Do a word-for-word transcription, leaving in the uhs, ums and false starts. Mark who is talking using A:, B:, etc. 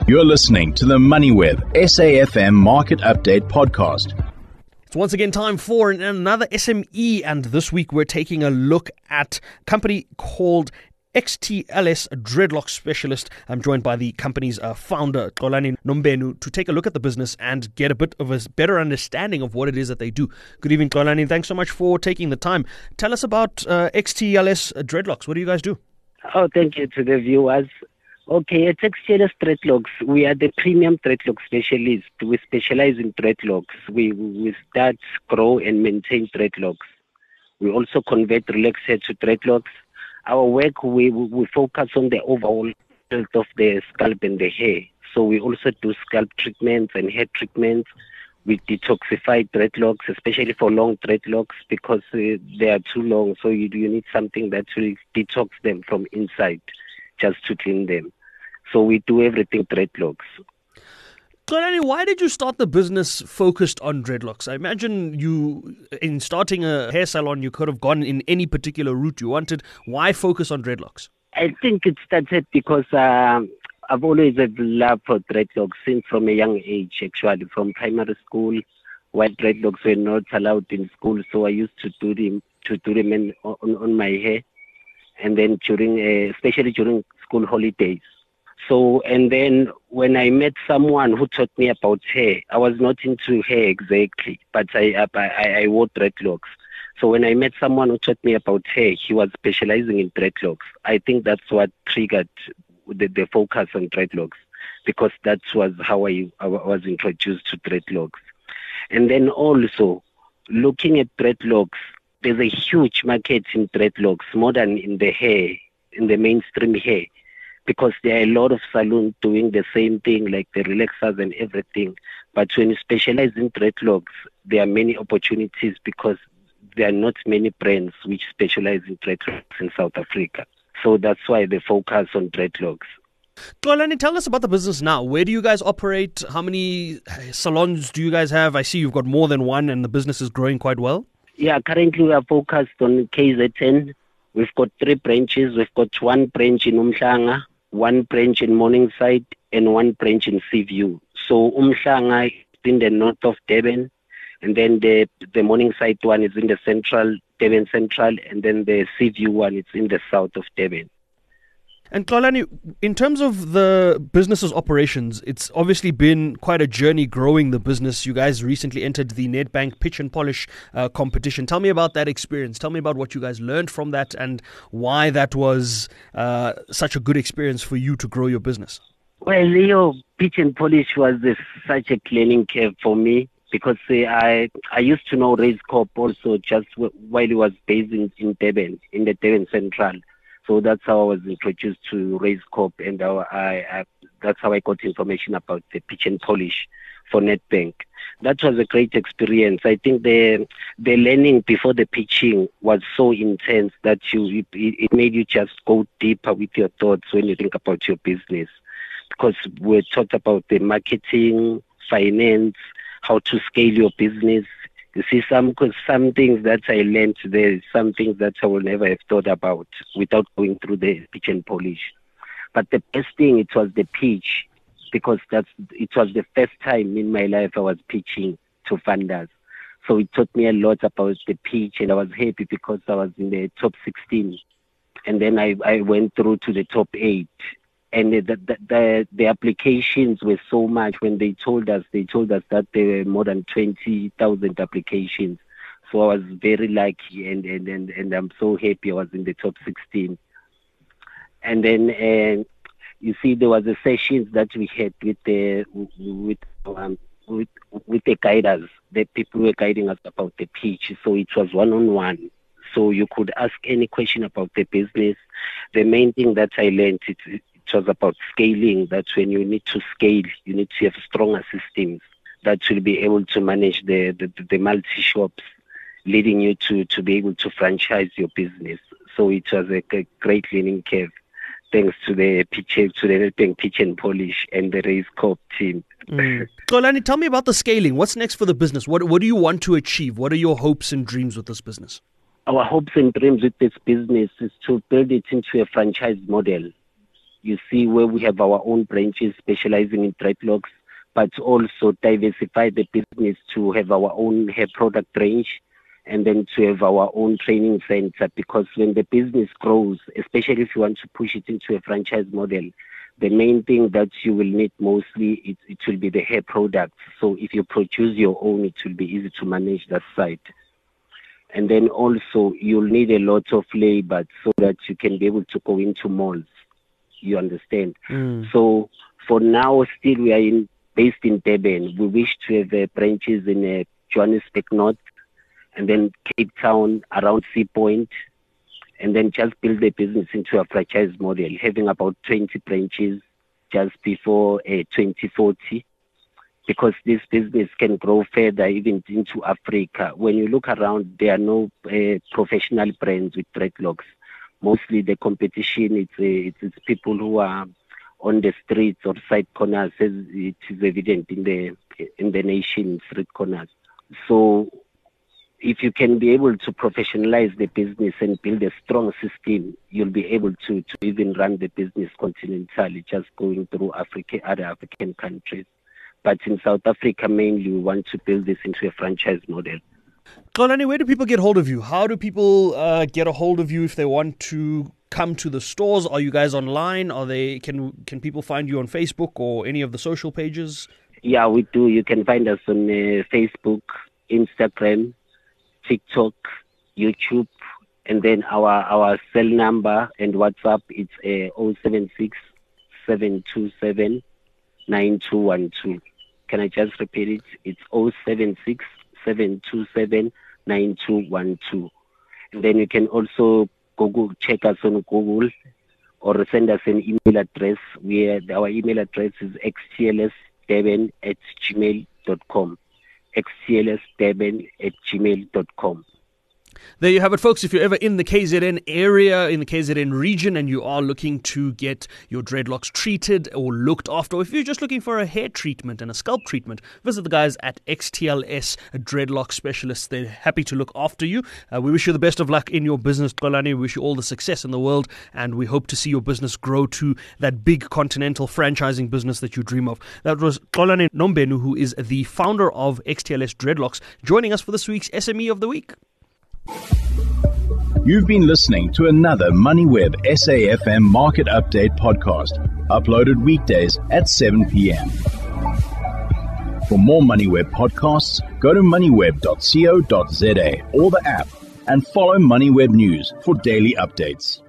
A: You're listening to the MoneyWeb S A F M Market Update Podcast.
B: It's once again time for another S M E, and this week we're taking a look at a company called X T L S, a dreadlock specialist. I'm joined by the company's uh, founder, Xolani Nombenu, to take a look at the business and get a bit of a better understanding of what it is that they do. Good evening, Xolani. Thanks so much for taking the time. Tell us about uh, X T L S Dreadlocks. What do you guys do?
C: Oh, thank you to the viewers. Okay, at X T L S Dreadlocks, we are the premium dreadlock specialist. We specialize in dreadlocks. We, we start, grow, and maintain dreadlocks. We also convert relaxed hair to dreadlocks. Our work, we, we focus on the overall health of the scalp and the hair. So we also do scalp treatments and hair treatments. We detoxify dreadlocks, especially for long dreadlocks, because uh, they are too long. So you, you need something that will detox them from inside, just to clean them. So we do everything dreadlocks.
B: Xolani, why did you start the business focused on dreadlocks? I imagine you, in starting a hair salon, you could have gone in any particular route you wanted. Why focus on dreadlocks?
C: I think it started because uh, I've always had love for dreadlocks since from a young age, actually, from primary school, while dreadlocks were not allowed in school. So I used to do them, to do them in, on, on my hair, and then during, uh, especially during school holidays. So, and then when I met someone who taught me about hair, I was not into hair exactly, but I, I, I wore dreadlocks. So when I met someone who taught me about hair, he was specializing in dreadlocks. I think that's what triggered the, the focus on dreadlocks, because that was how I, I was introduced to dreadlocks. And then also, looking at dreadlocks, there's a huge market in dreadlocks, more than in the hair, in the mainstream hair. Because there are a lot of salons doing the same thing, like the relaxers and everything. But when you specialize in dreadlocks, there are many opportunities because there are not many brands which specialize in dreadlocks in South Africa. So that's why they focus on dreadlocks.
B: Xolani, tell us about the business now. Where do you guys operate? How many salons do you guys have? I see you've got more than one and the business is growing quite well.
C: Yeah, currently we are focused on K Z N. We've got three branches. We've got one branch in Umhlanga, one branch in Morningside, and one branch in Seaview. So Umhlanga is in the north of Durban, and then the the Morningside one is in the central, Durban Central, and then the Seaview one is in the south of Durban.
B: And Xolani, in terms of the business's operations, it's obviously been quite a journey growing the business. You guys recently entered the Nedbank Pitch and Polish uh, competition. Tell me about that experience. Tell me about what you guys learned from that and why that was uh, such a good experience for you to grow your business.
C: Well, Leo, Pitch and Polish was uh, such a learning curve for me because uh, I I used to know Race Corp also just w- while he was based in, in Durban, in the Durban Central. So that's how I was introduced to Race Corp, and I, I, that's how I got information about the Pitch and Polish for Nedbank. That was a great experience. I think the the learning before the pitching was so intense that you it, it made you just go deeper with your thoughts when you think about your business, because we're taught about the marketing, finance, how to scale your business. You see, some some things that I learned there, some things that I will never have thought about without going through the Pitch and Polish. But the best thing, it was the pitch, because that's it was the first time in my life I was pitching to funders. So it taught me a lot about the pitch, and I was happy because I was in the top sixteen. And then I, I went through to the top eight. And the, the, the, the applications were so much. When they told us, they told us that there were more than twenty thousand applications. So I was very lucky, and, and, and, and I'm so happy I was in the top sixteen. And then, uh, you see, there was a sessions that we had with the with um, with with the guiders. The people were guiding us about the pitch. So it was one-on-one. So you could ask any question about the business. The main thing that I learned, it, it was about scaling. That when you need to scale, you need to have stronger systems that will be able to manage the, the, the multi-shops, leading you to, to be able to franchise your business. So it was a, a great learning curve, thanks to the pitch, to the Nedbank Pitch and Polish and the Race Corp team.
B: Mm. Xolani, tell me about the scaling. What's next for the business? What What do you want to achieve? What are your hopes and dreams with this business?
C: Our hopes and dreams with this business is to build it into a franchise model. you see, where we have our own branches specializing in dreadlocks, but also diversify the business to have our own hair product range, and then to have our own training center. Because when the business grows, especially if you want to push it into a franchise model, the main thing that you will need mostly, it, it will be the hair products. So if you produce your own, it will be easy to manage that side. And then also, you'll need a lot of labor so that you can be able to go into malls. You understand?
B: Mm.
C: So for now, still we are in, based in Durban. We wish to have uh, branches in uh, Johannesburg North, and then Cape Town around Sea Point, and then just build the business into a franchise model, having about twenty branches just before uh, twenty forty, because this business can grow further even into Africa. When you look around, there are no uh, professional brands with dreadlocks. Mostly the competition, it's, uh, it's, it's people who are on the streets or side corners, as it is evident in the in the nation, street corners. So if you can be able to professionalize the business and build a strong system, you'll be able to, to even run the business continentally, just going through Africa, other African countries. But in South Africa, mainly, we want to build this into a franchise model.
B: Xolani, where do people get hold of you? How do people uh, get a hold of you if they want to come to the stores? Are you guys online? Are they? Can can people find you on Facebook or any of the social pages?
C: Yeah, we do. You can find us on uh, Facebook, Instagram, TikTok, YouTube, and then our our cell number and WhatsApp, it's uh, zero seven six, seven two seven, nine two one two. Can I just repeat it? It's zero seven six, seven two seven, nine two one two. And then you can also Google, check us on Google, or send us an email address. We are, our email address is x t l s durban at gmail dot com. x t l s durban at gmail dot com.
B: There you have it, folks. If you're ever in the K Z N area, in the K Z N region, and you are looking to get your dreadlocks treated or looked after, or if you're just looking for a hair treatment and a scalp treatment, visit the guys at X T L S Dreadlock Specialists. They're happy to look after you. Uh, we wish you the best of luck in your business, Xolani. We wish you all the success in the world, and we hope to see your business grow to that big continental franchising business that you dream of. That was Xolani Nombenu, who is the founder of X T L S Dreadlocks, joining us for this week's S M E of the Week.
A: You've been listening to another MoneyWeb S A F M Market Update podcast, uploaded weekdays at seven p.m. For more MoneyWeb podcasts, go to moneyweb dot co dot za or the app, and follow MoneyWeb News for daily updates.